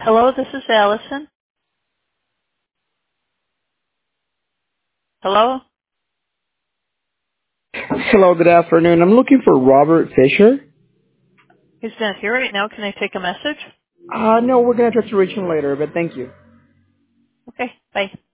Hello, this is Allison. Hello? Hello, good afternoon. I'm looking for Robert Fisher. He's not here right now. Can I take a message? No, we're going to try to reach him later, but thank you. Okay, bye.